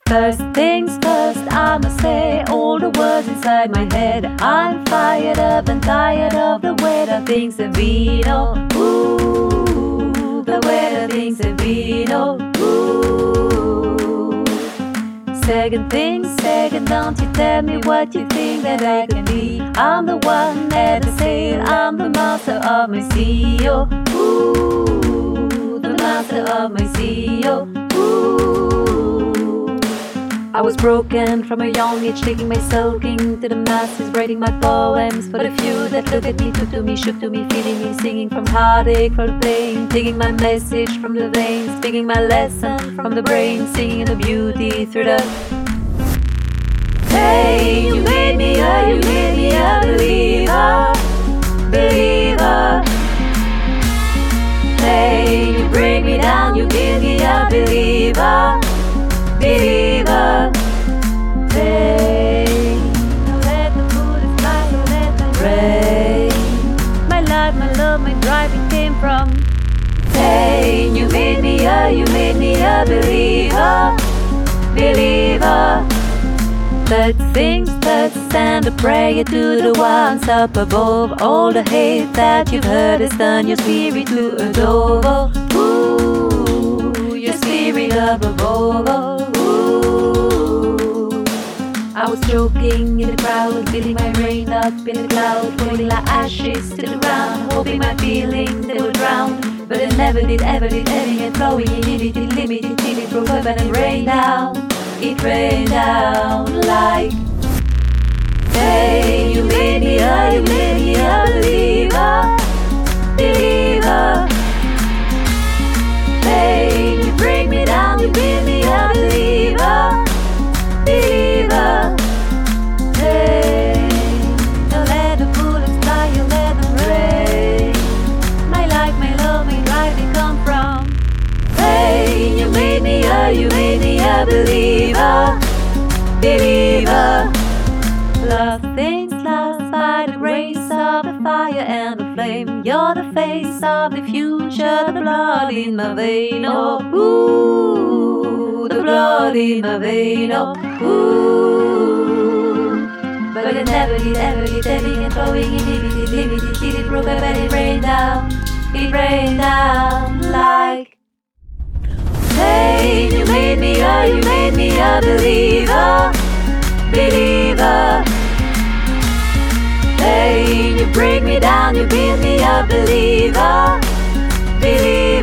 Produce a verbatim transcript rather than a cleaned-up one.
First things first, I must say all the words inside my head. I'm fired up and tired of the way that things have been. Oh, ooh, the way that things have been. Oh, ooh. Second things second, don't you tell me what you think that I can be. I'm the one at the sail, I'm the master of my sea. Oh, ooh, the master of my sea. Oh, ooh. I was broken from a young age, taking my sulking to the masses, writing my poems for the few that look at me, took to me, shook to me, feeling me, singing from heartache, from pain, taking my message from the veins, speaking my lesson from the brain, singing the beauty through the. Hey, you made me a, you made me a believer, believer. Hey, you break me down, you build me a believer, believer. Hey, don't let the bullets fly, don't let them rain. My life, my love, my drive, it came from. Hey, you made me a, you made me a believer, believer. Third things third, send a prayer to the ones up above. All the hate that you've heard has turned your spirit to adore. Ooh, your spirit up above. Ooh. I was choking in the crowd, feeling my rain up in the cloud, falling like ashes to the ground, hoping my feelings they would drown. But it never did, ever did, ebbing and flowing, limited, limited, till it broke up and it rained down. It rained down like. Hey, you made me a, you made me a believer, believer. Hey, you break me down, you made me a believer, believer. Hey, don't let the bullets fly, you let them rain. My life, my love, my drive, they come from. Hey, you made me a, you made me a believer, believer. Love things lost by the rays of the fire and the flame. You're the face of the future, the blood in my vein. Oh, ooh, the blood in my vein. Oh, ooh. But it never did, ever did, ebbing and flowing, inhibited, limited, till it broke up and it rained down. It rained down like. Hey, you made me a, you made me a believer, believer. Hey, you break me down, you build me a believer, believer.